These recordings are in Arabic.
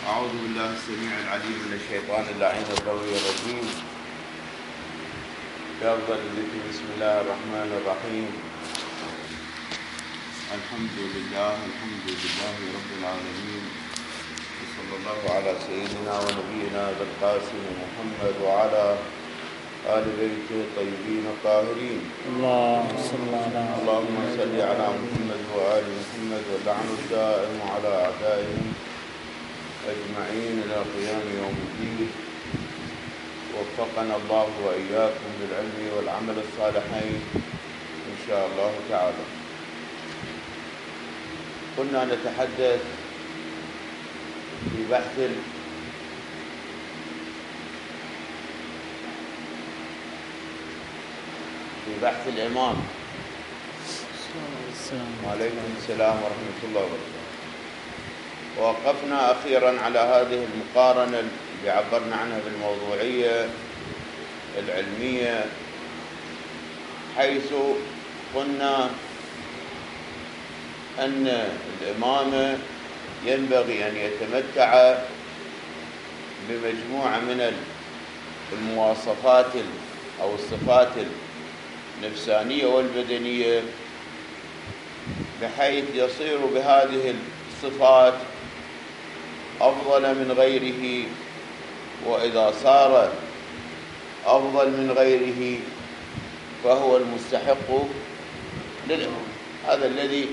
أعوذ بالله السميع العليم من الشيطان اللعين القوي الرجيم. بأفضل الذكر بسم الله الرحمن الرحيم. الحمد لله رب العالمين، وصلى الله على سيدنا ونبينا بالقاسم محمد وعلى آل بيته الطيبين الطاهرين. اللهم صل على محمد وآل محمد، واللعن الدائم على أعدائهم أجمعين إلى قيام يوم الدين. وفقنا الله وإياكم بالعلم والعمل الصالحين إن شاء الله تعالى. كنا نتحدث في بحث الإمام. وعليكم السلام ورحمة الله وبركاته. ووقفنا أخيرا على هذه المقارنة اللي عبرنا عنها بالموضوعية العلمية، حيث قلنا أن الإمام ينبغي أن يتمتع بمجموعة من المواصفات أو الصفات النفسانية والبدنية، بحيث يصير بهذه الصفات أفضل من غيره. وإذا صار أفضل من غيره فهو المستحق للإمام. هذا الذي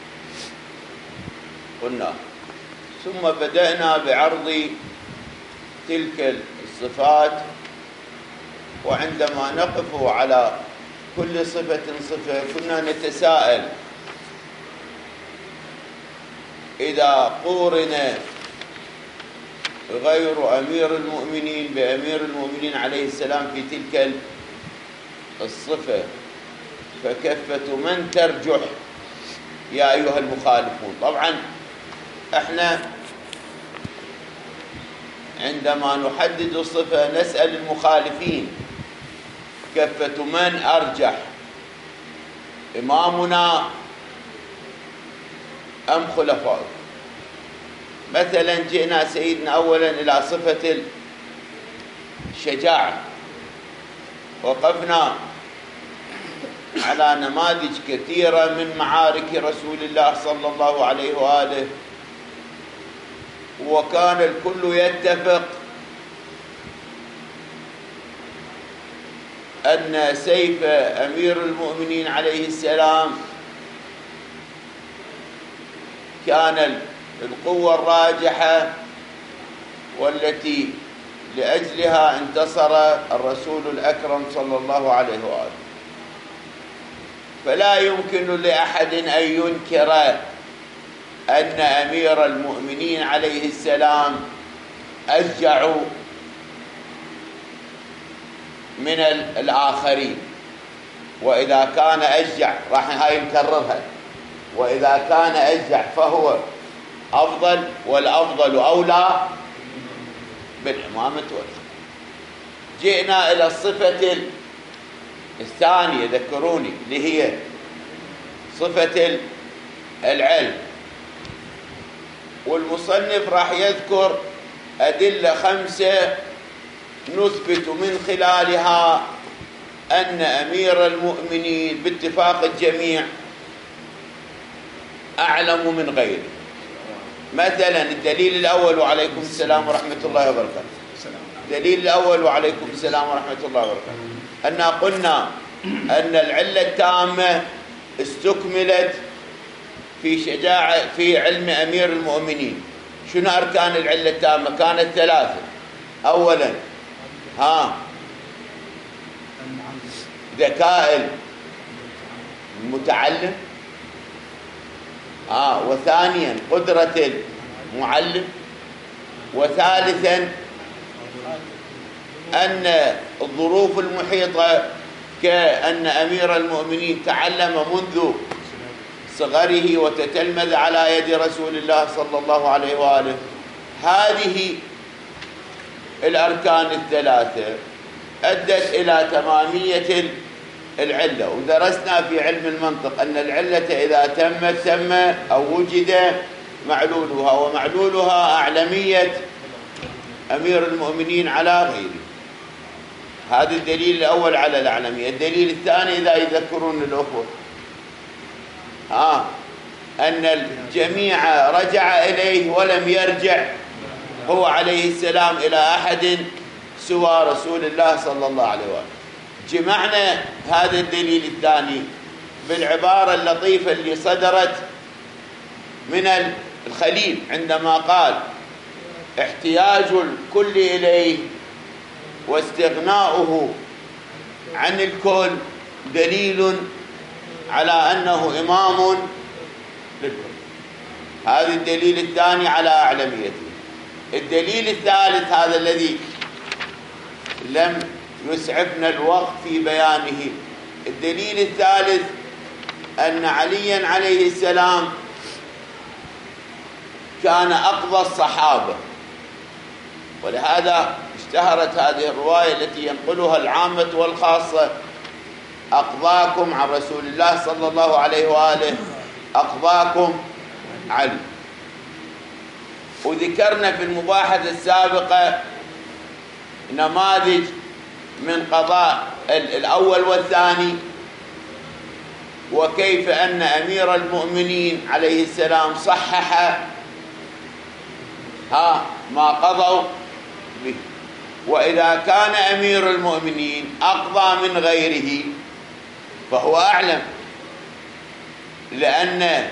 قلنا. ثم بدأنا بعرض تلك الصفات، وعندما نقف على كل صفة كنا نتساءل: إذا قورن غير أمير المؤمنين بأمير المؤمنين عليه السلام في تلك الصفة، فكفة من ترجح يا أيها المخالفون؟ طبعا احنا عندما نحدد الصفة نسأل المخالفين: كفة من أرجح، إمامنا أم خلفاؤه؟ مثلا جئنا سيدنا أولا إلى صفة الشجاعة، وقفنا على نماذج كثيرة من معارك رسول الله صلى الله عليه وآله، وكان الكل يتفق أن سيف أمير المؤمنين عليه السلام كان القوة الراجحة، والتي لأجلها انتصر الرسول الأكرم صلى الله عليه وآله. فلا يمكن لأحد أن ينكر أن أمير المؤمنين عليه السلام أشجع من الآخرين. وإذا كان أشجع، راح هاي نكررها، وإذا كان أشجع فهو أفضل، والأفضل أولى بالإمامة والخلافة. جئنا إلى الصفة الثانية، ذكروني، اللي هي صفة العلم. والمصنف راح يذكر أدلة 5 نثبت من خلالها أن أمير المؤمنين باتفاق الجميع أعلم من غيره. مثلا الدليل الأول، وعليكم السلام ورحمة الله وبركاته. الدليل الأول، وعليكم السلام ورحمة الله وبركاته، أن قلنا أن العلة التامة استكملت في علم أمير المؤمنين. شنو أركان العلة التامة؟ كانت 3. أولا ذكاء المتعلم، وثانيا قدرة المعلم، وثالثا أن الظروف المحيطة، كأن أمير المؤمنين تعلم منذ صغره وتتلمذ على يد رسول الله صلى الله عليه وآله. هذه الأركان 3 أدت إلى تمامية العلة. ودرسنا في علم المنطق أن العلة إذا تمت أو وجد معلولها، ومعلولها أعلمية أمير المؤمنين على غيره. هذا الدليل الأول على الأعلمية. الدليل الثاني إذا يذكرون الأخوة أن الجميع رجع إليه ولم يرجع هو عليه السلام إلى أحد سوى رسول الله صلى الله عليه وآله. جمعنا هذا الدليل الثاني بالعبارة اللطيفة اللي صدرت من الخليل عندما قال: احتياج الكل إليه واستغناؤه عن الكل دليل على أنه إمام للكل. هذا الدليل الثاني على أعلميته. الدليل الثالث، هذا الذي لم يسعفنا الوقت في بيانه، الدليل الثالث أن عليا عليه السلام كان أقضى الصحابة، ولهذا اشتهرت هذه الرواية التي ينقلها العامة والخاصة: أقضاكم عن رسول الله صلى الله عليه وآله أقضاكم علي. وذكرنا في المباحثة السابقة نماذج من قضاء الأول والثاني، وكيف أن أمير المؤمنين عليه السلام صحح ما قضوا به. وإذا كان أمير المؤمنين أقضى من غيره فهو أعلم، لأن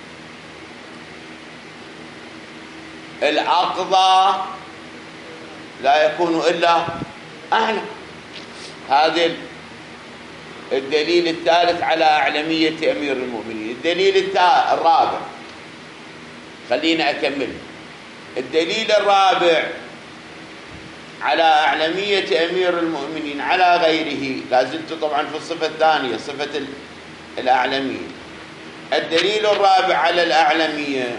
الأقضى لا يكون إلا أعلم. هذا الدليل الثالث على أعلمية أمير المؤمنين. الدليل الرابع، خلينا أكمل. الدليل الرابع على أعلمية أمير المؤمنين على غيره، لازلت طبعا في الصفة الثانية، صفة الأعلمية. الدليل الرابع على الأعلمية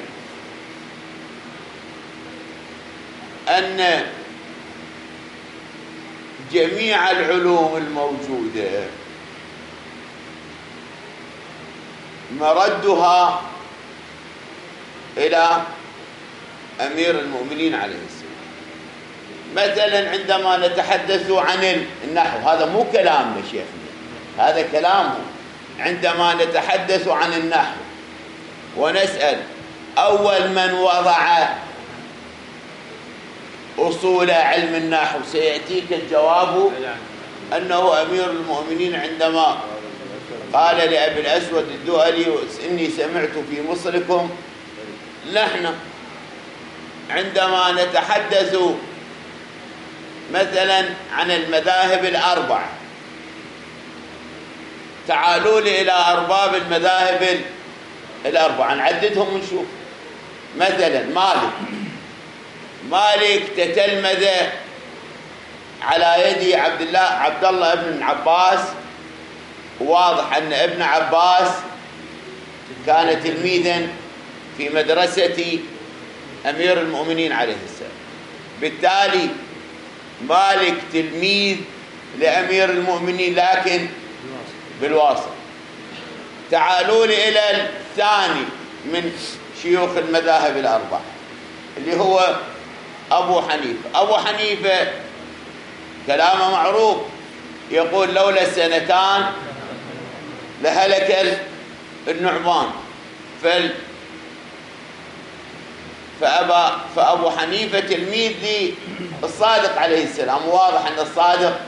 أن جميع العلوم الموجودة مردها إلى أمير المؤمنين عليه السلام. مثلا عندما نتحدث عن النحو، هذا مو كلامنا شيخنا، هذا كلامه. عندما نتحدث عن النحو ونسأل أول من وضع أصول علم النحو، سيأتيك الجواب أنه أمير المؤمنين عندما قال لأبي الأسود الدؤلي: إني سمعت في مصركم لحنا. عندما نتحدث مثلا عن المذاهب الأربعة، تعالوا لي إلى أرباب المذاهب الأربعة نعددهم ونشوف. مثلا مالك تتلمذ على يد عبد الله ابن عباس، واضح أن ابن عباس كان تلميذا في مدرسة أمير المؤمنين عليه السلام، بالتالي مالك تلميذ لأمير المؤمنين لكن بالواسطة. تعالوا لي إلى الثاني من شيوخ المذاهب الأربعة اللي هو أبو حنيفة. أبو حنيفة كلامه معروف، يقول: لولا السنتان لهلك النعمان. فأبو حنيفة تلميذ للصادق عليه السلام، واضح أن الصادق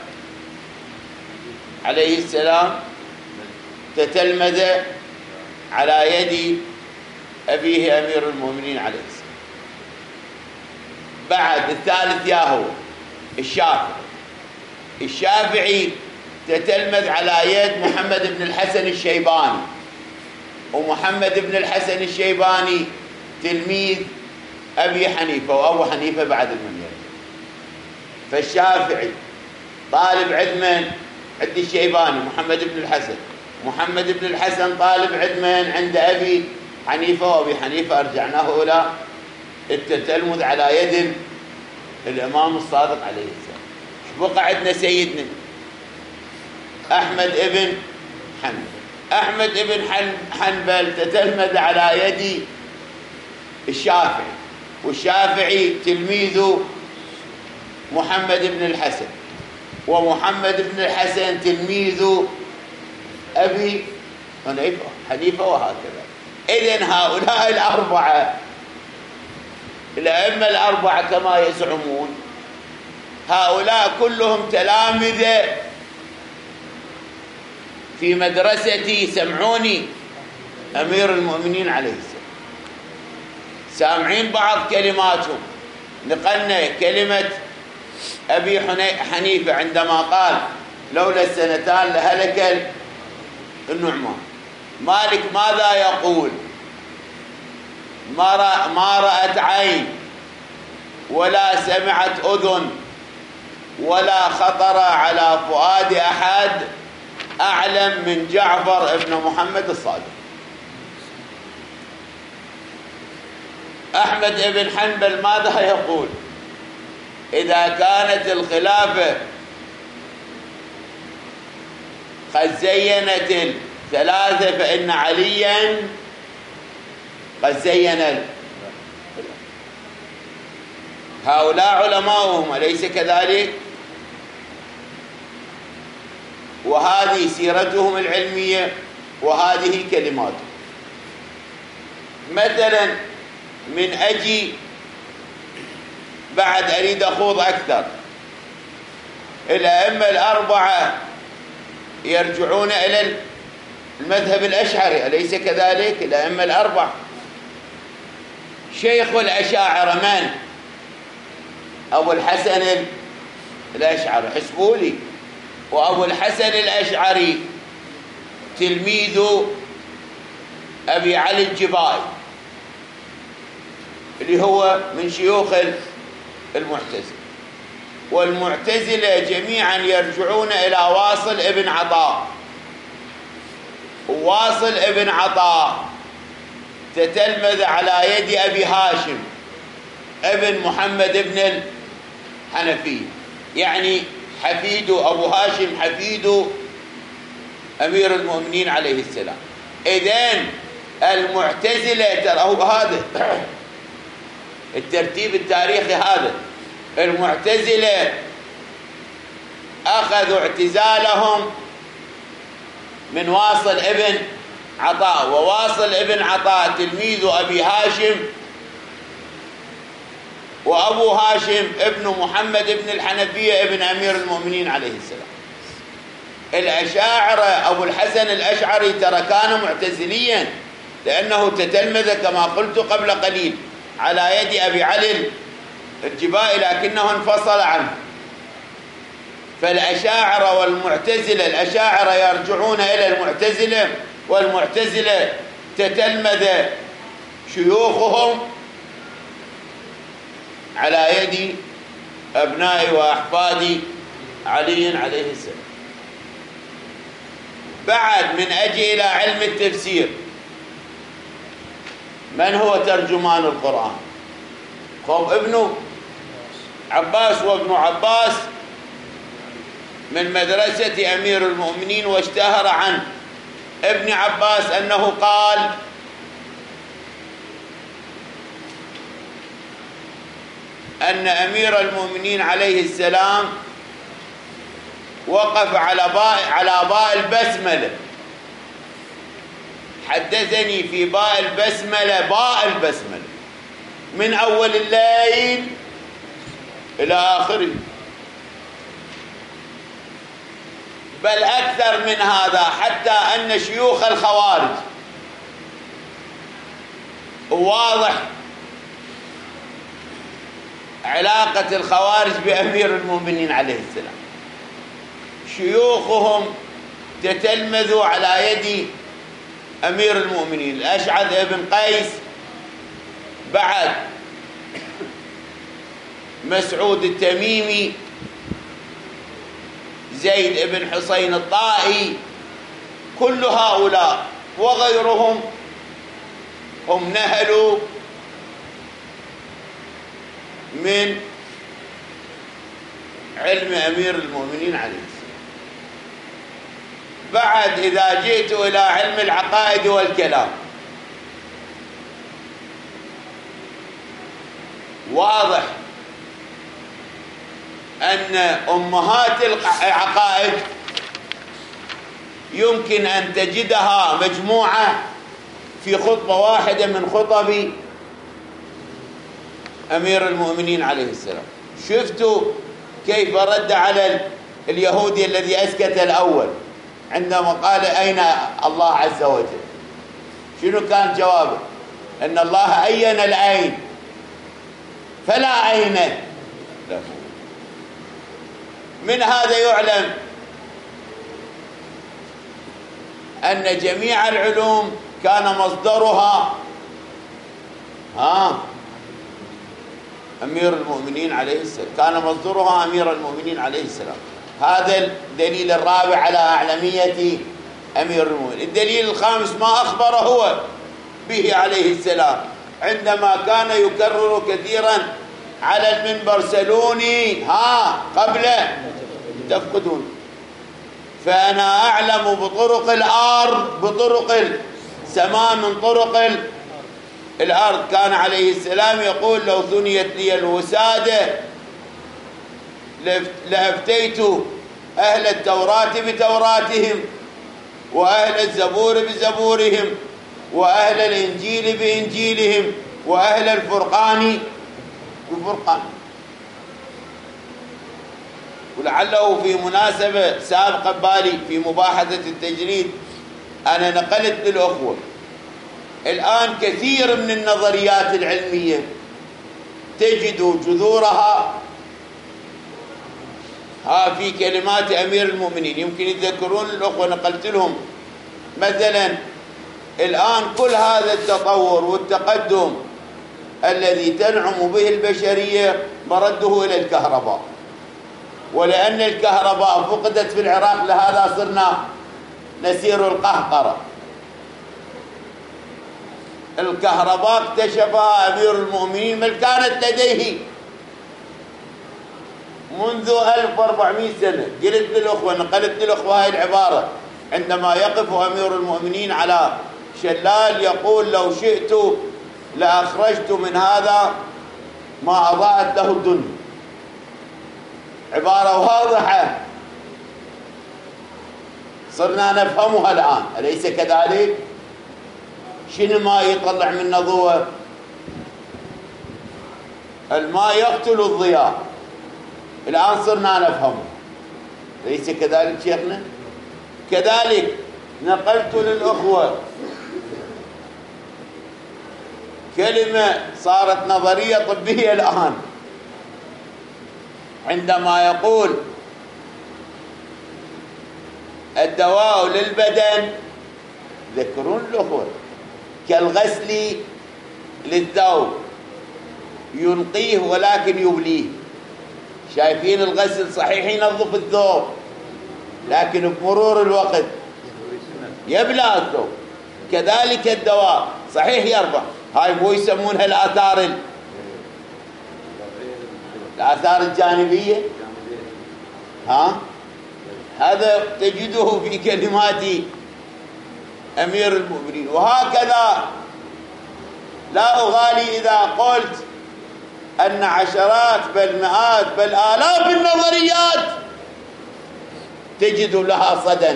عليه السلام تتلمذ على يد أبيه أمير المؤمنين عليه السلام. بعد الثالث ياهو الشافعي تتلمذ على يد محمد بن الحسن الشيباني، ومحمد بن الحسن الشيباني تلميذ أبي حنيفة، وأبو حنيفة بعد المنير. فالشافعي طالب علم عند الشيباني محمد بن الحسن، محمد بن الحسن طالب علم عند أبي حنيفة، وأبي حنيفة أرجعناه إلى التتلمذ على يد الإمام الصادق عليه السلام. بقى عندنا سيدنا أحمد ابن حنبل. أحمد ابن حنبل تتلمذ على يد الشافعي، والشافعي تلميذ محمد بن الحسن، ومحمد بن الحسن تلميذ أبي حنيفة وهكذا. إذن هؤلاء الأربعة الأئمة الأربعة كما يزعمون هؤلاء كلهم تلامذة في مدرسة سمعوني أمير المؤمنين عليه السلام، سامعين بعض كلماتهم. نقلنا كلمة أبي حنيفة عندما قال لولا السنتان لهلك النعمان. مالك ماذا يقول؟ ما رأت عين ولا سمعت أذن ولا خطر على فؤاد أحد أعلم من جعفر ابن محمد الصادق. أحمد بن حنبل ماذا يقول؟ إذا كانت الخلافة قد زينت الثلاثة فإن عليا قد زين. هؤلاء علماؤهم أليس كذلك؟ وهذه سيرتهم العلمية وهذه كلماتهم. مثلا من أجي بعد أريد أخوض أكثر، الأئمة الأربعة يرجعون إلى المذهب الأشعري أليس كذلك؟ الأئمة الأربعة. شيخ الأشاعرة من؟ أبو الحسن الأشعري، حسبوا لي. وأبو الحسن الأشعري تلميذ أبي علي الجبائي اللي هو من شيوخ المعتزلة. والمعتزلة جميعا يرجعون إلى واصل ابن عطاء. وواصل ابن عطاء تتلمذ على يد أبي هاشم ابن محمد بن الحنفي، يعني حفيد أبو هاشم حفيد أمير المؤمنين عليه السلام. إذن المعتزلة ترى هذا الترتيب التاريخي، هذا المعتزلة أخذوا اعتزالهم من واصل ابن عطاء، وواصل ابن عطاء تلميذ أبي هاشم، وأبو هاشم ابن محمد بن الحنفية ابن أمير المؤمنين عليه السلام. الأشاعرة أبو الحسن الأشعري ترى كان معتزليا لأنه تتلمذ كما قلت قبل قليل على يد أبي علي الجبائي لكنه انفصل عنه. فالأشاعرة والمعتزلة، الأشاعرة يرجعون إلى المعتزلة، والمعتزلة تتلمذ شيوخهم على يد أبناء وأحفاد علي عليه السلام. بعد من أجي إلى علم التفسير، من هو ترجمان القرآن؟ خب ابن عباس، وابن عباس من مدرسة أمير المؤمنين، واشتهر عن ابن عباس أنه قال أن أمير المؤمنين عليه السلام وقف على باء البسملة، حدثني في باء البسملة من أول الليل إلى آخره، بل أكثر من هذا، حتى أن شيوخ الخوارج، واضح علاقة الخوارج بأمير المؤمنين عليه السلام، شيوخهم تتلمذوا على يد أمير المؤمنين. الأشعث بن قيس، بعد مسعود التميمي، زيد بن حسين الطائي، كل هؤلاء وغيرهم هم نهلوا من علم أمير المؤمنين عليه السلام. بعد إذا جئت إلى علم العقائد والكلام، واضح أن أمهات العقائد يمكن أن تجدها مجموعة في خطبة واحدة من خطب أمير المؤمنين عليه السلام. شفتوا كيف رد على اليهودي الذي أسكت الأول عندما قال أين الله عز وجل؟ شنو كان جوابه؟ أن الله أين العين فلا عين له. من هذا يعلم أن جميع العلوم كان مصدرها أمير المؤمنين عليه السلام، كان مصدرها أمير المؤمنين عليه السلام. هذا الدليل الرابع على أعلمية أمير المؤمنين. الدليل الخامس ما أخبر هو به عليه السلام عندما كان يكرر كثيرا على المنبر: سلوني قبل تفقدون. فأنا أعلم بطرق الأرض، بطرق السماء من طرق الأرض. كان عليه السلام يقول: لو ثنيت لي الوسادة لأفتيت أهل التوراة بتوراتهم، وأهل الزبور بزبورهم، وأهل الإنجيل بإنجيلهم، وأهل الفرقان بفرقان. ولعله في مناسبة سابقة بالي في مباحثة التجريد أنا نقلت للأخوة الآن كثير من النظريات العلمية تجد جذورها في كلمات أمير المؤمنين. يمكن يتذكرون الأخوة نقلت لهم مثلا الآن كل هذا التطور والتقدم الذي تنعم به البشرية مرده إلى الكهرباء، ولأن الكهرباء فقدت في العراق لهذا صرنا نسير القهقرة. الكهرباء اكتشفها أمير المؤمنين بل كانت لديه منذ 1400 سنة. قلت للأخوة نقلت للأخوة هاي العبارة عندما يقف أمير المؤمنين على شلال يقول: لو شئت لأخرجت من هذا ما أضاءت له الدنيا. عبارة واضحة صرنا نفهمها الآن، أليس كذلك؟ شنو ما يطلع من ضوء؟ الماء يقتل الضياء، الآن صرنا نفهمه، أليس كذلك شيخنا؟ كذلك نقلت للأخوة كلمة صارت نظرية طبية الآن عندما يقول الدواء للبدن، ذكرون الأخوة، كالغسل للثوب ينقيه ولكن يبليه. شايفين الغسل صحيح ينظف الثوب لكن بمرور الوقت يبلى الثوب. كذلك الدواء صحيح يربح، هاي مو يسمونها الآثار الجانبية. هذا تجده في كلمات أمير المؤمنين. وهكذا لا أغالي إذا قلت أن عشرات بل مئات بل آلاف النظريات تجد لها صدى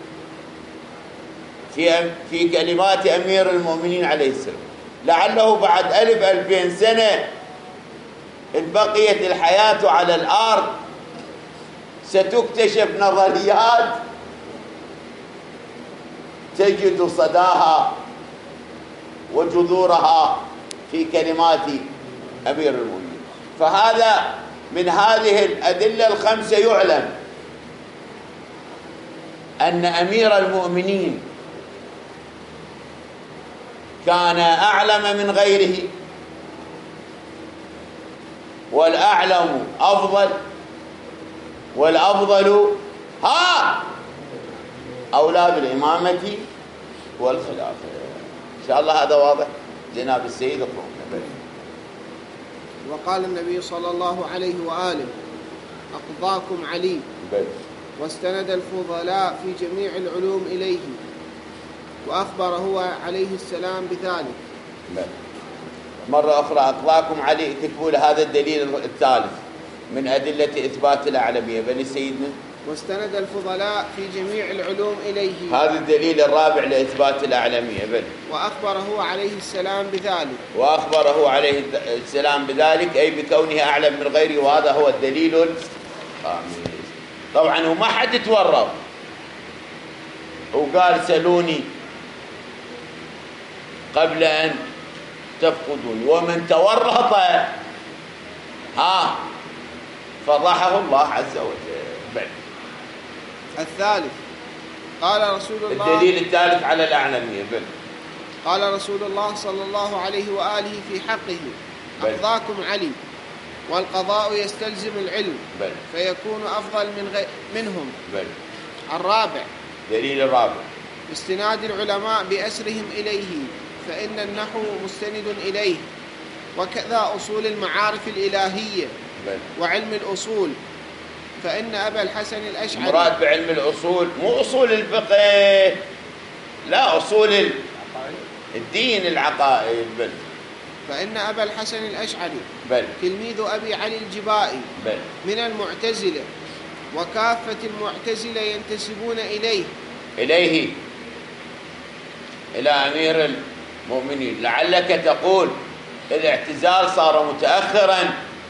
في كلمات أمير المؤمنين عليه السلام. لعله بعد 1000-2000 سنة إن بقيت الحياة على الأرض ستكتشف نظريات تجد صداها وجذورها في كلمات أمير المؤمنين. فهذا من هذه الأدلة الخمسة يعلم أن أمير المؤمنين كان أعلم من غيره، والأعلم أفضل، والأفضل أولى بالإمامة والخلافة. إن شاء الله هذا واضح. جناب السيد اقرأ. وقال النبي صلى الله عليه وآله: أقضاكم علي. واستند الفضلاء في جميع العلوم إليه، وأخبر هو عليه السلام بذلك. مرة أخرى أقضاكم علي تكفوا هذا الدليل الثالث من أدلة إثبات الأعلمية. بل سيدنا واستند الفضلاء في جميع العلوم إليه، هذا الدليل الرابع لإثبات الأعلمية. بل وأخبره عليه السلام بذلك، وأخبره عليه السلام بذلك أي بكونه أعلم من غيره، وهذا هو الدليل الخامس. طبعا وما حد تورط وقال سلوني قبل أن تفقدوني، ومن تورط فضحه الله عز وجل. بل الثالث قال رسول الله، الدليل الثالث على الأعلمية. بل قال رسول الله صلى الله عليه وآله في حقه: أقضاكم علي، والقضاء يستلزم العلم، بل فيكون أفضل منهم. بل الرابع دليل الرابع استناد العلماء بأسرهم إليه، فإن النحو مستند إليه، وكذا أصول المعارف الإلهية وعلم الأصول، فإن أبا الحسن الأشعري، مراد بعلم الأصول مو أصول الفقه، لا، أصول الدين العقائد. بل فإن أبا الحسن الأشعري بل تلميذ أبي علي الجبائي بل من المعتزلة، وكافة المعتزلة ينتسبون إليه إلى أمير المؤمنين. لعلك تقول الاعتزال صار متأخرا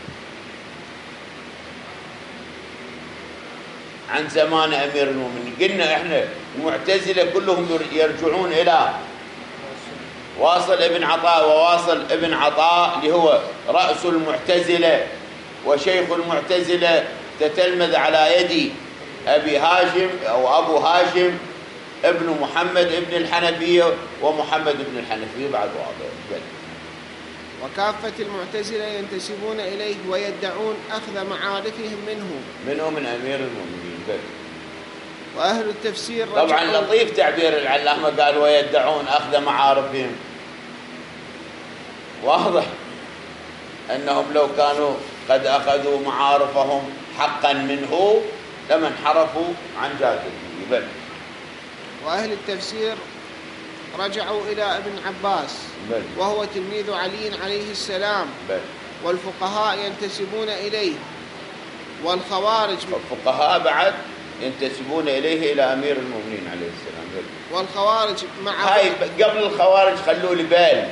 عن زمان أمير المؤمنين. قلنا إحنا المعتزلة كلهم يرجعون إلى واصل ابن عطاء، وواصل ابن عطاء اللي هو رأس المعتزلة وشيخ المعتزلة، تتلمذ على يد أبي هاشم أو أبو هاشم ابن محمد ابن الحنفية ومحمد ابن الحنفية بعد واضح. وكافة المعتزلة ينتسبون إليه ويدعون أخذ معارفهم منه من أمير المؤمنين. بل وأهل التفسير طبعا لطيف تعبير العلامة، قال ويدعون أخذ معارفهم. واضح أنهم لو كانوا قد أخذوا معارفهم حقا منه لما انحرفوا عن جادته. بل وأهل التفسير رجعوا إلى ابن عباس، بل وهو تلميذ علي عليه السلام. بل والفقهاء ينتسبون إليه، والخوارج الفقهاء بعد ينتسبون إليه إلى أمير المؤمنين عليه السلام. بل والخوارج هاي قبل الخوارج خلوا لي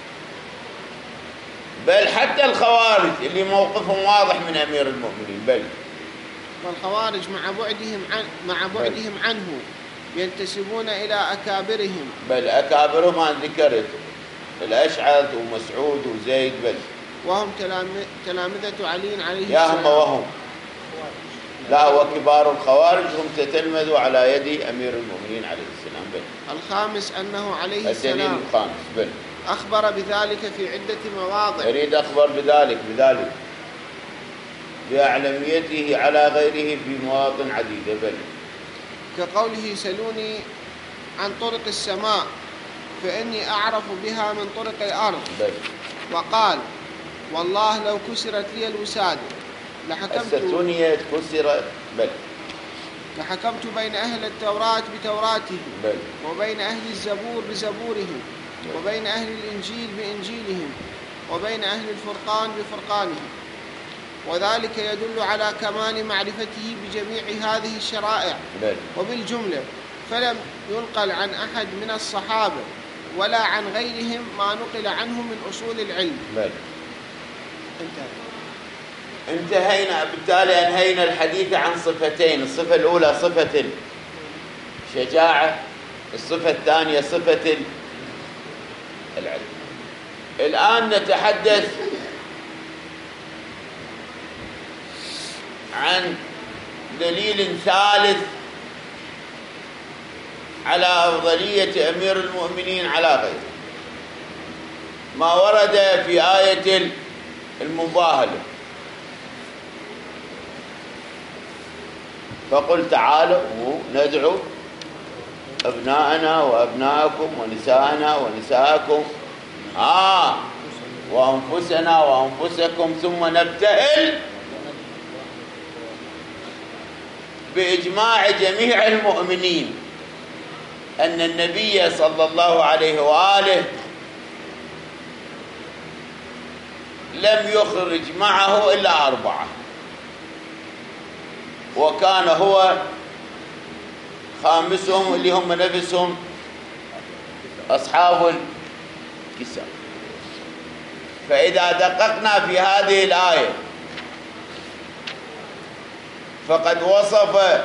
بل حتى الخوارج اللي موقفهم واضح من أمير المؤمنين. بل والخوارج مع بعدهم عنه ينتسبون إلى أكابرهم. بل أكابرهم أنا ذكرت الأشعث ومسعود وزيد. بل وهم تلامذة علي عليه السلام. يا هم وهم لا، وكبار الخوارج هم تتلمذوا على يد أمير المؤمنين عليه السلام. بل الخامس أنه عليه السلام الدليل الخامس. بل أخبر بذلك في عدة مواضع. يريد أخبر بذلك بأعلميته على غيره في مواطن عديدة. بل كقوله سلوني عن طرق السماء فإني أعرف بها من طرق الأرض. بل وقال والله لو كسرت لي الوسادة الستونية كسرت. بل لحكمت بين أهل التوراة بتوراتهم، بل وبين أهل الزبور بزبورهم، وبين أهل الإنجيل بإنجيلهم، وبين أهل الفرقان بفرقانهم. وذلك يدل على كمال معرفته بجميع هذه الشرائع. بل وبالجملة فلم ينقل عن أحد من الصحابة ولا عن غيرهم ما نقل عنه من أصول العلم. بل انتهينا، بالتالي أنهينا الحديث عن صفتين. الصفة الأولى صفة الشجاعة، الصفة الثانية صفة العلم. الآن نتحدث عن دليل ثالث على أفضلية أمير المؤمنين على غيره، ما ورد في آية المباهلة: فقل تعالوا ندعو أبناءنا وأبناءكم ونساءنا ونساءكم وأنفسنا وأنفسكم ثم نبتهل بإجماع جميع المؤمنين أن النبي صلى الله عليه وآله لم يخرج معه إلا 4، وكان هو خامسهم اللي هم نفسهم أصحاب الكساء. فإذا دققنا في هذه الآية فقد وصف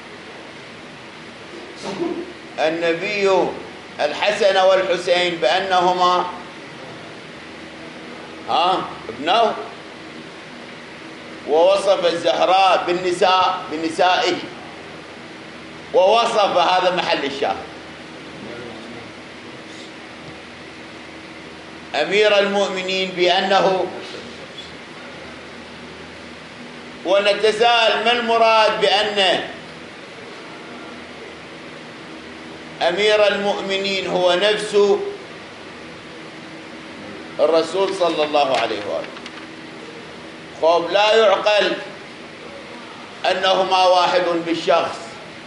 النبي الحسن والحسين بأنهما ابنه، ووصف الزهراء بنسائه، ووصف هذا محل الشاهد أمير المؤمنين بأنه، ونتساءل ما المراد بأن أمير المؤمنين هو نفس الرسول صلى الله عليه وآله. خب لا يعقل أنهما واحد بالشخص،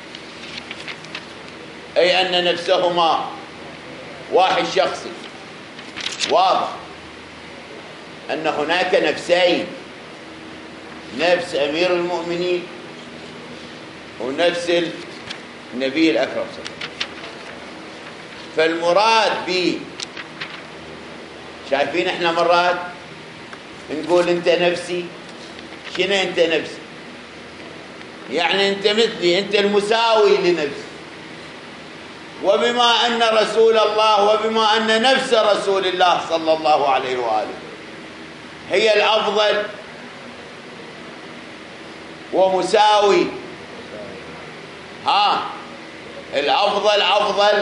أي أن نفسهما واحد شخصي. واضح أن هناك نفسين، نفس أمير المؤمنين ونفس النبي الأكرم صلى الله عليه وسلم. فالمراد شايفين احنا مرات نقول انت نفسي. شنو انت نفسي؟ يعني انت مثلي، انت المساوي لنفسي. وبما ان رسول الله وبما ان نفس رسول الله صلى الله عليه وآله هي الأفضل ومساوي، الأفضل أفضل،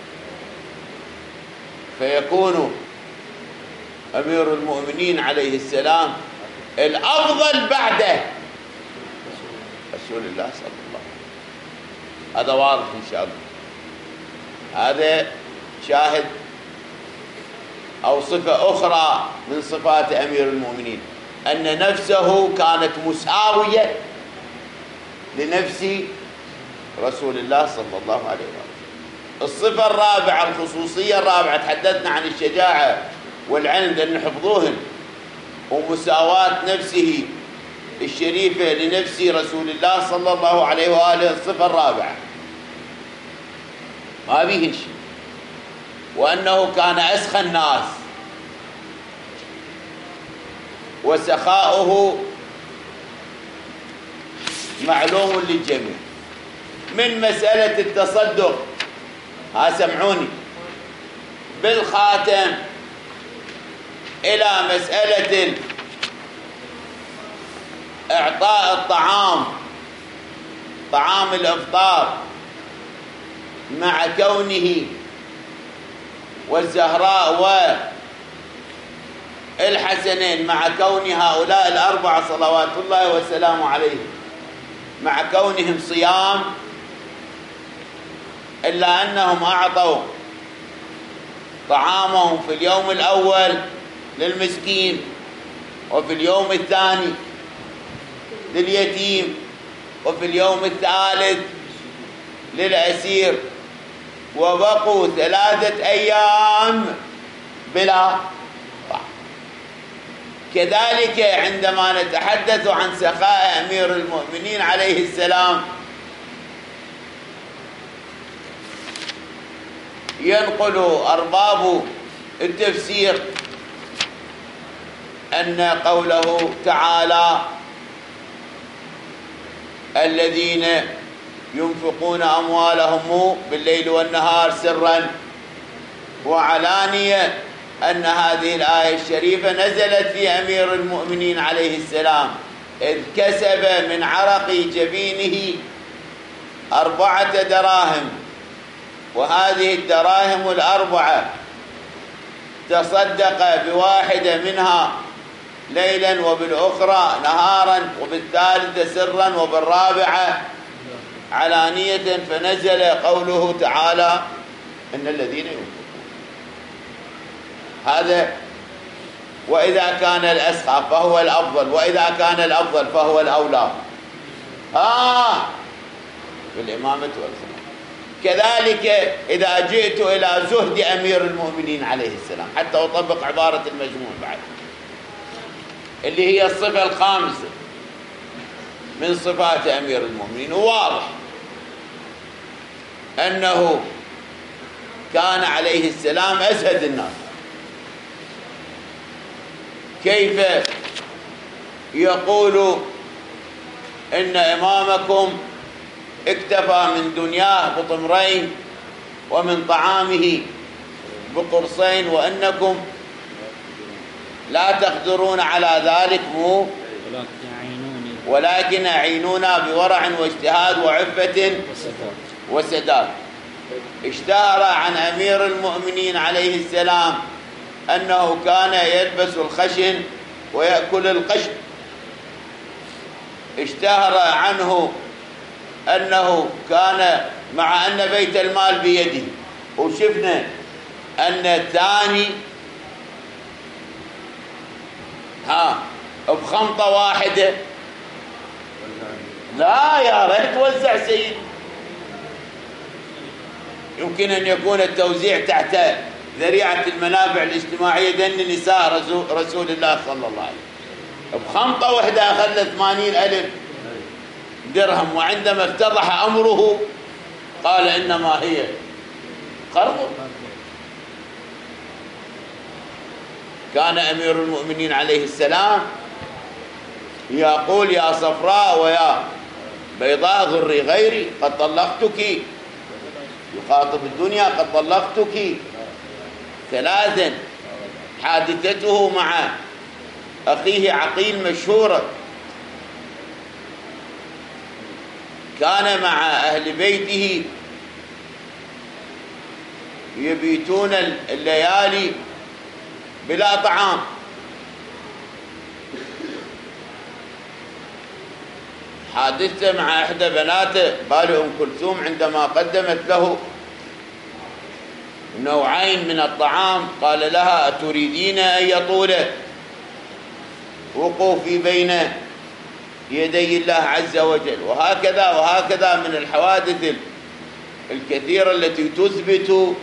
فيكون أمير المؤمنين عليه السلام الأفضل بعده رسول الله صلى الله عليه وسلم. هذا واضح إن شاء الله. هذا شاهد أو صفة أخرى من صفات أمير المؤمنين، أن نفسه كانت مساوية لنفس رسول الله صلى الله عليه وسلم. الصفة الرابعة، الخصوصية الرابعة، تحدثنا عن الشجاعة والعلم لأن نحفظوهن، ومساواة نفسه الشريفة لنفس رسول الله صلى الله عليه وآله. الصفة الرابعة ما بيهن شيء، وأنه كان أسخى الناس، وسخاؤه معلوم للجميع، من مسألة التصدق، سمعوني، بالخاتم، إلى مسألة إعطاء الطعام، طعام الإفطار، مع كونه والزهراء والحسنين مع كون هؤلاء الأربعة صلوات الله وسلامه عليهم مع كونهم صيام، إلا أنهم أعطوا طعامهم في اليوم الأول للمسكين، وفي اليوم الثاني لليتيم، وفي اليوم الثالث للأسير، وبقوا 3 أيام بلا طعام. كذلك عندما نتحدث عن سخاء أمير المؤمنين عليه السلام، ينقل أرباب التفسير أن قوله تعالى الذين ينفقون أموالهم بالليل والنهار سرا وعلانية، أن هذه الآية الشريفة نزلت في أمير المؤمنين عليه السلام، إذ كسب من عرق جبينه 4 دراهم، وهذه الدراهم الأربعة تصدق بواحدة منها ليلا وبالأخرى نهارا وبالثالثة سرا وبالرابعة علانية، فنزل قوله تعالى إن الذين ينفقون. هذا وإذا كان الأسخى فهو الأفضل، وإذا كان الأفضل فهو الأولى بالإمامة والخلافة. كذلك إذا جئت إلى زهد أمير المؤمنين عليه السلام، حتى أطبق عبارة المجموع بعد، اللي هي الصفة الخامسة من صفات أمير المؤمنين. وواضح أنه كان عليه السلام أزهد الناس. كيف يقول إن إمامكم اكتفى من دنياه بطمرين ومن طعامه بقرصين وأنكم لا تقدرون على ذلك ولكن أعينونا بورع واجتهاد وعفة وسداد. اشتهر عن أمير المؤمنين عليه السلام أنه كان يلبس الخشن ويأكل القشن. اشتهر عنه أنه كان مع أن بيت المال بيده، وشفنا أن الثاني بخمطة واحدة. لا يا ريت توزع سيد، يمكن أن يكون التوزيع تحت ذريعة المنابع الاجتماعية دن نساء رسول الله صلى الله عليه وسلم. بخمطة واحدة أخذ 80,000 درهم، وعندما افتضح أمره قال إنما هي قرض. كان أمير المؤمنين عليه السلام يقول: يا صفراء ويا بيضاء غري غيري قد طلقتك. يخاطب الدنيا: قد طلقتك ثلاثا. حادثته مع أخيه عقيل مشهورة. كان مع أهل بيته يبيتون الليالي بلا طعام. حادثة مع إحدى بناته قال أم كلثوم عندما قدمت له نوعين من الطعام قال لها: أتريدين أن يطول وقوفي بين يدي الله عز وجل؟ وهكذا من الحوادث الكثيرة التي تثبت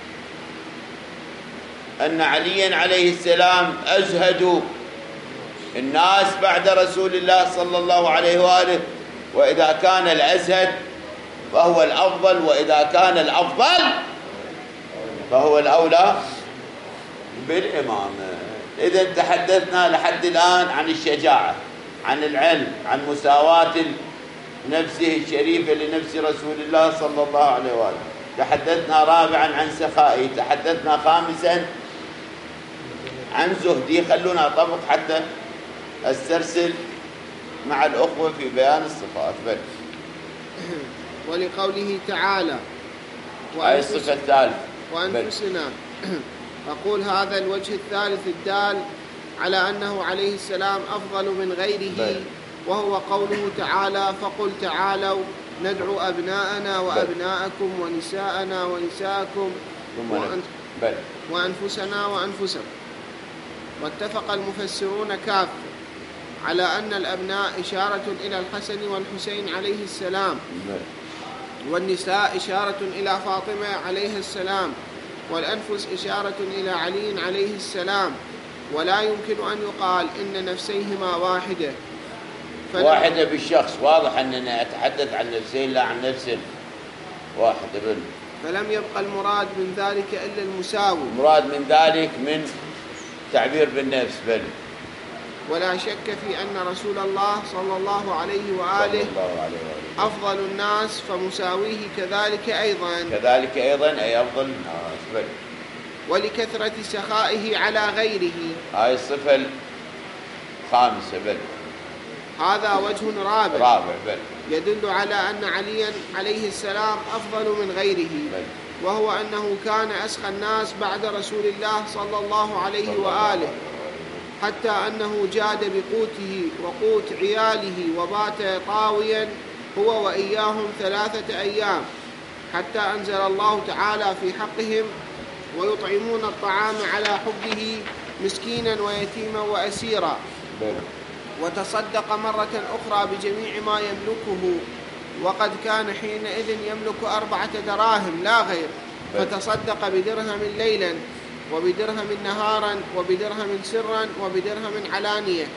أن عليا عليه السلام أزهد الناس بعد رسول الله صلى الله عليه وآله. وإذا كان الأزهد فهو الأفضل، وإذا كان الأفضل فهو الأولى بالإمامة. إذا تحدثنا لحد الآن عن الشجاعة، عن العلم، عن مساواة نفسه الشريفة لنفس رسول الله صلى الله عليه وآله. تحدثنا رابعا عن سخائه. تحدثنا خامسا عن زهدي. خلونا طبق حتى استرسل مع الأخوة في بيان الصفات. بل ولقوله تعالى: هاي الصفة الثالثة وأنفسنا. أقول هذا الوجه الثالث الدال على أنه عليه السلام أفضل من غيره، وهو قوله تعالى: فقل تعالوا ندعو أبناءنا وأبناءكم ونساءنا ونساءكم وأنفسنا وأنفسكم. واتفق المفسرون كافة على أن الأبناء إشارة إلى الحسن والحسين عليه السلام، والنساء إشارة إلى فاطمة عليه السلام، والأنفس إشارة إلى علي عليه السلام. ولا يمكن أن يقال إن نفسيهما واحدة بالشخص. واضح أننا أتحدث عن نفسين لا عن نفس واحدة. فلم يبقى المراد من ذلك إلا المساوي. المراد من ذلك من تعبير بالنفس. ولا شك في أن رسول الله صلى الله عليه وآله أفضل الناس، فمساويه كذلك أيضا أي أفضل الناس. ولكثرة سخائه على غيره. هاي الصفة الخامسة. هذا وجه رابع يدل على أن عليا عليه السلام أفضل من غيره. وهو أنه كان أسخى الناس بعد رسول الله صلى الله عليه وآله، حتى أنه جاد بقوته وقوت عياله، وبات طاويا هو وإياهم 3 أيام، حتى أنزل الله تعالى في حقهم: ويطعمون الطعام على حبه مسكينا ويتيما وأسيرا. وتصدق مرة أخرى بجميع ما يملكه، وقد كان حينئذ يملك 4 دراهم لا غير، فتصدق بدرهم ليلا، وبدرهم نهارا، وبدرهم سرا، وبدرهم علانية.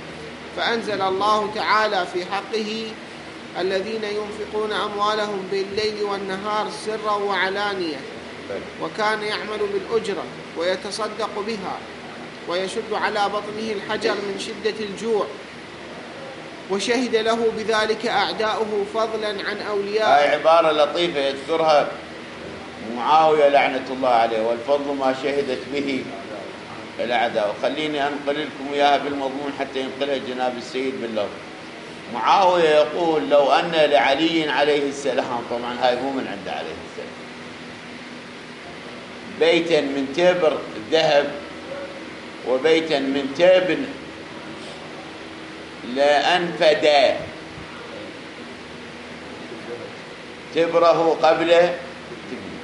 فأنزل الله تعالى في حقه: الذين ينفقون أموالهم بالليل والنهار سرا وعلانية، وكان يعمل بالأجرة ويتصدق بها ويشد على بطنه الحجر من شدة الجوع، وشهد له بذلك أعداؤه فضلا عن أوليائه. هاي عبارة لطيفة يذكرها معاوية لعنة الله عليه: والفضل ما شهدت به الأعداء. وخليني أنقل لكم إياها بالمضمون حتى ينقلها جناب السيد باللفظ. معاوية يقول: لو أن لعلي عليه السلام، طبعا هاي مو من عند عليه السلام، بيتا من تبر ذهب وبيتا من تبن لأنفد تبره قبل تبنه،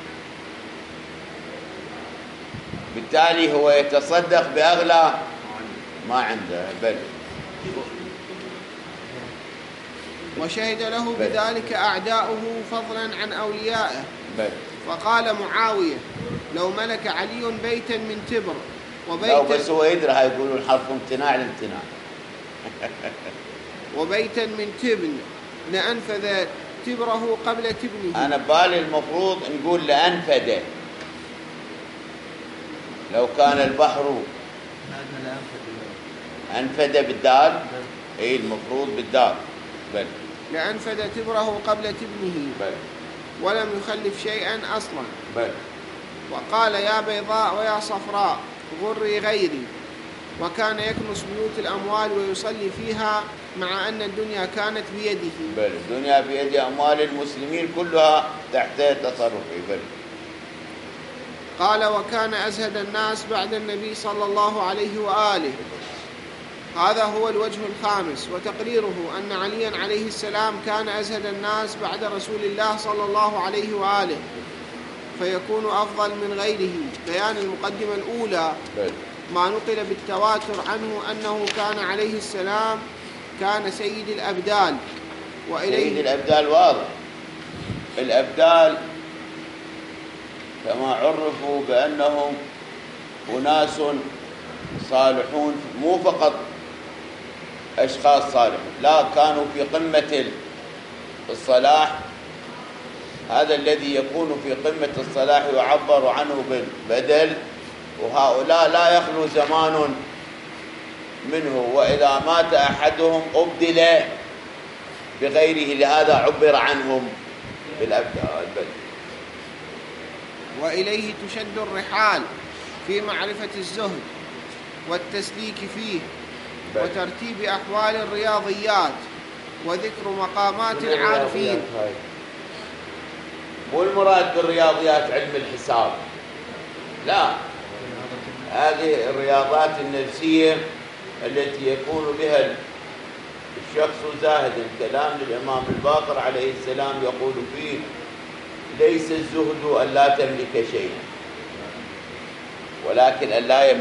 بالتالي هو يتصدق بأغلى ما عنده. بل وشهد له بذلك أعداؤه فضلا عن أوليائه. بل فقال معاوية: لو ملك علي بيتا من تبر لا بس هو يدري، هاي يقولون حرف امتناع الامتناع وبيتا من تبن لأنفذ تبره قبل تبنه. أنا بالي المفروض نقول لأنفد، لو كان البحر أنفد بالدال، إيه المفروض بالدال. بل لأنفد تبره قبل تبنه، بل ولم يخلف شيئا أصلا. بل وقال: يا بيضاء ويا صفراء غري غيري. وكان يكنس بيوت الأموال ويصلي فيها، مع أن الدنيا كانت بيده. بل الدنيا بيد أموال المسلمين كلها تحت تصرفه. بل قال: وكان أزهد الناس بعد النبي صلى الله عليه وآله. هذا هو الوجه الخامس. وتقريره أن عليا عليه السلام كان أزهد الناس بعد رسول الله صلى الله عليه وآله، فيكون أفضل من غيره. بيان المقدمة الأولى ما نقل بالتواتر عنه أنه كان عليه السلام كان سيد الأبدال. سيد الأبدال واضح. الأبدال كما عرفوا بأنهم أناس صالحون، مو فقط أشخاص صالحون، لا، كانوا في قمة الصلاح. هذا الذي يكون في قمة الصلاح يعبر عنه بالبدل، وهؤلاء لا يخلو زمان منه، وإذا مات أحدهم أبدل بغيره، لهذا عبر عنهم بالأبدال. وإليه تشد الرحال في معرفة الزهد والتسليك فيه وترتيب أحوال الرياضيات وذكر مقامات العارفين. مو المراد بالرياضيات علم الحساب، لا، هذه الرياضات النفسية التي يكون بها الشخص زاهدا. كلام للإمام الباقر عليه السلام يقول فيه: ليس الزهد أن لا تملك شيئا، ولكن أن لا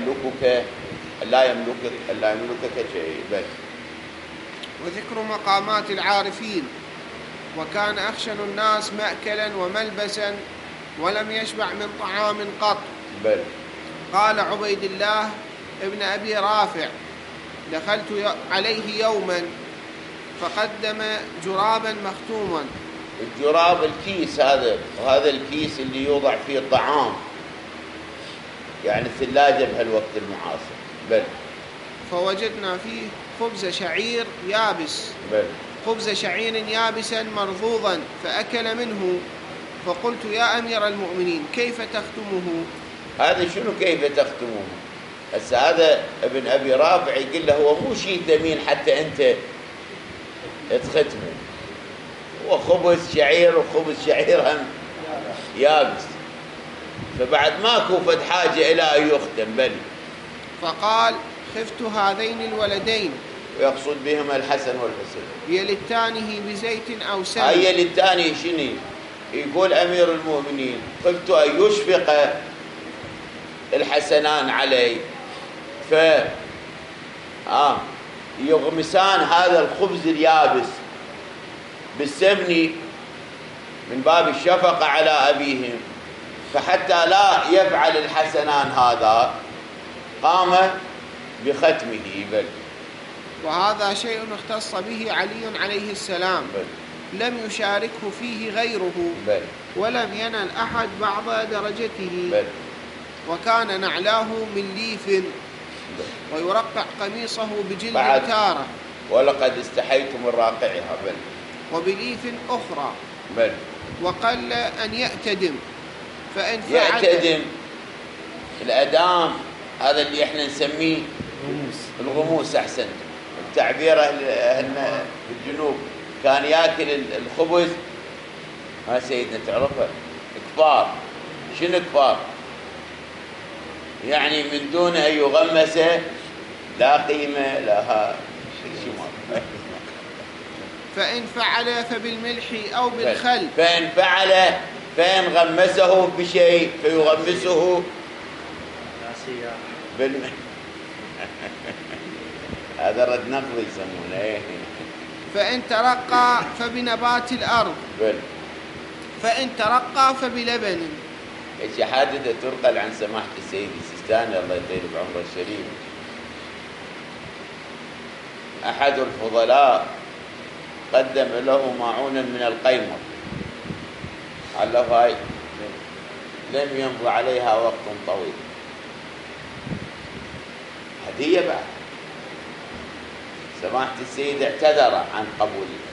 يملكك شيء. بل وذكر مقامات العارفين. وكان أخشن الناس مأكلا وملبسا، ولم يشبع من طعام قط. بل قال عبيد الله ابن أبي رافع: دخلت عليه يوما فقدم جرابا مختوما. الجراب الكيس هذا، وهذا الكيس اللي يوضع فيه الطعام، يعني الثلاجة بهالوقت المعاصر. بل فوجدنا فيه خبز شعير يابس. بل خبز شعير يابسا مرضوضا، فأكل منه. فقلت: يا أمير المؤمنين، كيف تختمه؟ هذا شنو كيف تختمه؟ هسه هذا ابن أبي رافع يقول له هو مو شيء ثمين حتى أنت تختمه، هو خبز شعير، وخبز شعير هم يابس، فبعد ماكو فد حاجة إلى أن يختم. بل فقال: خفت هذين الولدين، ويقصد بهما الحسن والحسين، يلتانه بزيت أو سمن. هي للتاني شنو يقول أمير المؤمنين؟ خفت أن يشفق الحسنان علي يغمسان هذا الخبز اليابس بالسمن من باب الشفقة على أبيهم، فحتى لا يفعل الحسنان هذا قام بختمه. بل وهذا شيء اختص به علي عليه السلام لم يشاركه فيه غيره ولم ينل أحد بعض درجته. وكان نعلاه من ليف ويرقع قميصه بجلد تارة ولقد استحيت من راقعها وبليف أخرى وقل أن يأتدم فإن يأتدم الأدام هذا اللي احنا نسميه الغموس أحسن التعبير أهلنا في الجنوب كان يأكل الخبز ها سيدنا تعرفه كفار. شنو كفار؟ يعني من دون أن يغمس لا قيمة لها شيء. فإن فعل فبالملح أو بالخل فإن فعل فإن غمسه بشيء فيغمسه بالملح. هذا رد نقل يسمونه. فإن ترقى فبنبات الأرض فإن ترقى فبلبن. شهادة ترقل عن سماحة السيد السيستاني الله يطيل بعمره الشريف. أحد الفضلاء قدم له ماعونا من القيمر على هاي لم يمضي عليها وقت طويل هدية بعد. سماحة السيد اعتذر عن قبوله.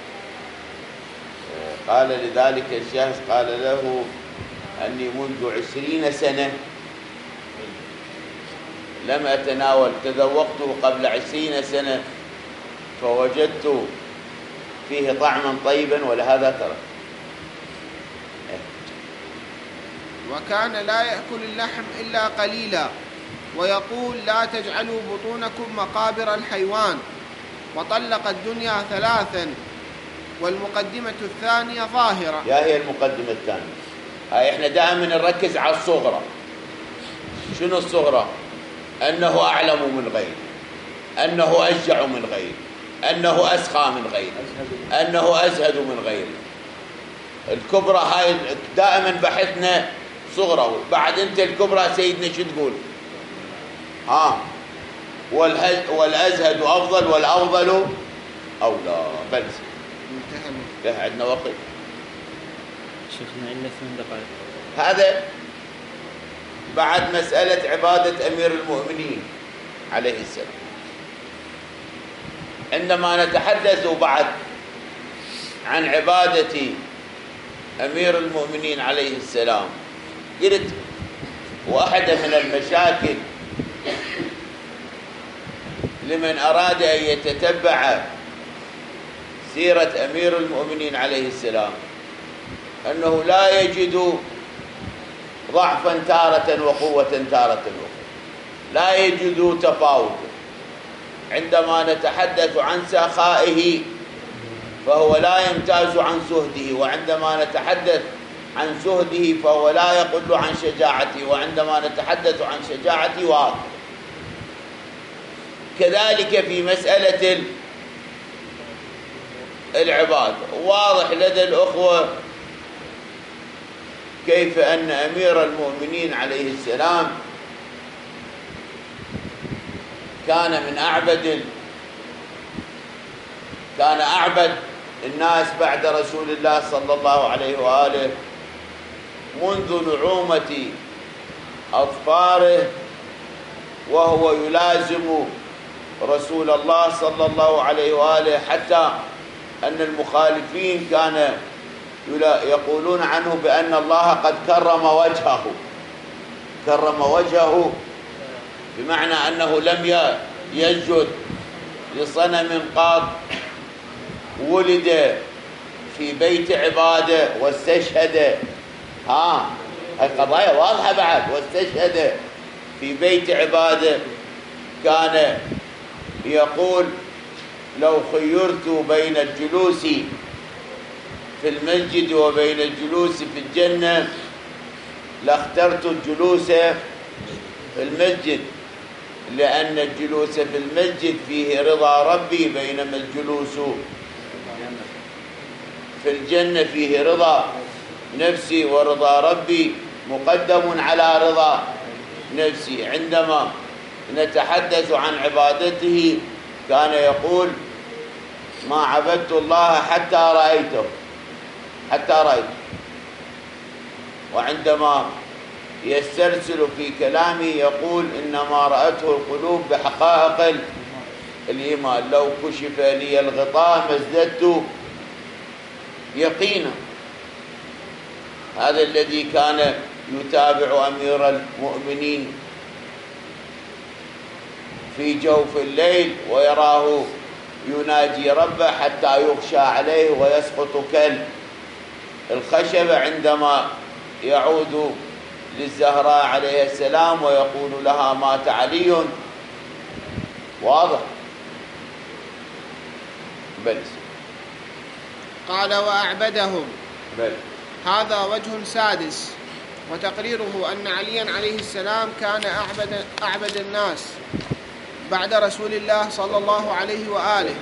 قال لذلك الشخص قال له أني منذ 20 سنة لم أتناول تذوقته قبل 20 سنة فوجدت فيه طعما طيبا ولهذا ترك. وكان لا يأكل اللحم إلا قليلا ويقول لا تجعلوا بطونكم مقابر الحيوان. وطلق الدنيا 3 والمقدمة الثانية ظاهرة. يا هي المقدمة الثانية هاي احنا دائما نركز على الصغرى. شنو الصغرى؟ أنه أعلم من غيره أنه أشجع من غيره أنه أسخى من غيره أنه أزهد من غيره. الكبرى هاي دائما بحثنا صغرى. بعد انت الكبرى سيدنا شو تقول؟ والأزهد أفضل والأفضل أولى. بس انتهى عندنا وقت شيخنا إلا 8 دقائق. هذا بعد مسألة عبادة أمير المؤمنين عليه السلام. عندما نتحدث بعد عن عبادة أمير المؤمنين عليه السلام قلت واحدة من المشاكل لمن أراد أن يتتبع سيرة أمير المؤمنين عليه السلام أنه لا يجد ضعفا تارة وقوة تارة أخرى لا يجد تفاوتا. عندما نتحدث عن سخائه فهو لا يمتاز عن زهده وعندما نتحدث عن زهده فهو لا يقل عن شجاعته وعندما نتحدث عن شجاعته وهكذا. كذلك في مسألة العبادة واضح لدى الأخوة كيف أن أمير المؤمنين عليه السلام كان أعبد الناس بعد رسول الله صلى الله عليه وآله منذ نعومة أظفاره وهو يلازم رسول الله صلى الله عليه وآله حتى أن المخالفين كان يقولون عنه بأن الله قد كرم وجهه بمعنى أنه لم يسجد لصنم قط ولد في بيت عبادة واستشهد. القضايا واضحة بعد. واستشهد في بيت عبادة. كان يقول لو خيرت بين الجلوس في المسجد وبين الجلوس في الجنة لاخترت الجلوس في المسجد لأن الجلوس في المسجد فيه رضا ربي بينما الجلوس في الجنة فيه رضا نفسي ورضا ربي مقدم على رضا نفسي. عندما نتحدث عن عبادته كان يقول ما عبدت الله حتى رأيته وعندما يسترسل في كلامه يقول إنما رأته القلوب بحقائق الإيمان، لو كشف لي الغطاء ما ازددت يقينا. هذا الذي كان يتابع أمير المؤمنين في جوف الليل ويراه يناجي ربه حتى يغشى عليه ويسقط كالخشبة عندما يعود للزهراء عليه السلام ويقول لها مات علي. واضح. بل قال وأعبدهم. بل هذا وجه سادس، وتقريره أن عليا عليه السلام كان أعبد الناس بعد رسول الله صلى الله عليه وآله،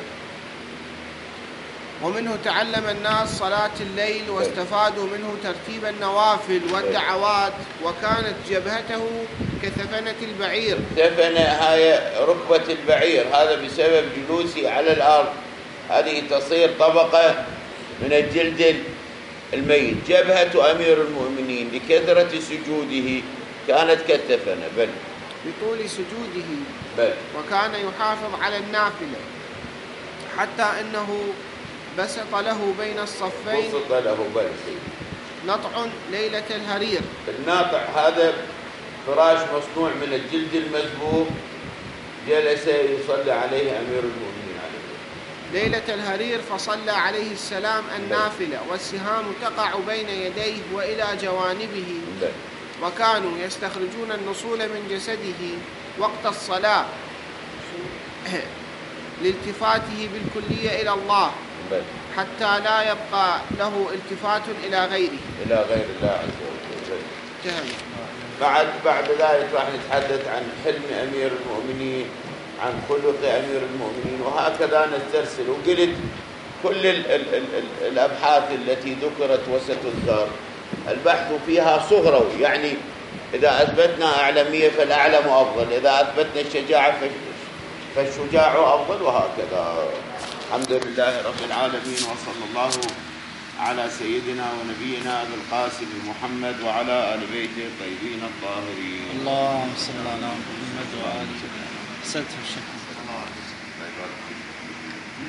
ومنه تعلم الناس صلاة الليل واستفادوا منه ترتيب النوافل والدعوات، وكانت جبهته كثفنة البعير. ثفنة هاي ركبة البعير، هذا بسبب جلوسه على الأرض، هذه تصير طبقة من الجلد الميت. جبهة أمير المؤمنين لكثرة سجوده كانت كالثفنة. بل بطول سجوده. بل وكان يحافظ على النافلة حتى أنه بسط له بين الصفين نطع ليلة الهرير. الناطع هذا فراش مصنوع من الجلد المذبوح، جلس يصلي عليه أمير المؤمنين ليلة الهرير، فصلى عليه السلام النافلة والسهام تقع بين يديه وإلى جوانبه، وكانوا يستخرجون النصول من جسده وقت الصلاة لالتفاته بالكلية إلى الله حتى لا يبقى له التفات إلى غيره الله عز وجل. بعد ذلك راح نتحدث عن حلم أمير المؤمنين، عن خلق أمير المؤمنين، وهكذا نسترسل. وقلت كل الأبحاث التي ذكرت وستذكر البحث فيها صغروي، يعني إذا أثبتنا أعلمية فالأعلم أفضل، إذا أثبتنا الشجاعة فالشجاع أفضل، وهكذا. الحمد لله رب العالمين، وصلى الله على سيدنا ونبينا أبي القاسم محمد وعلى آل بيته الطيبين الطاهرين. اللهم صل على محمد وآله. أحسنت الشيخ.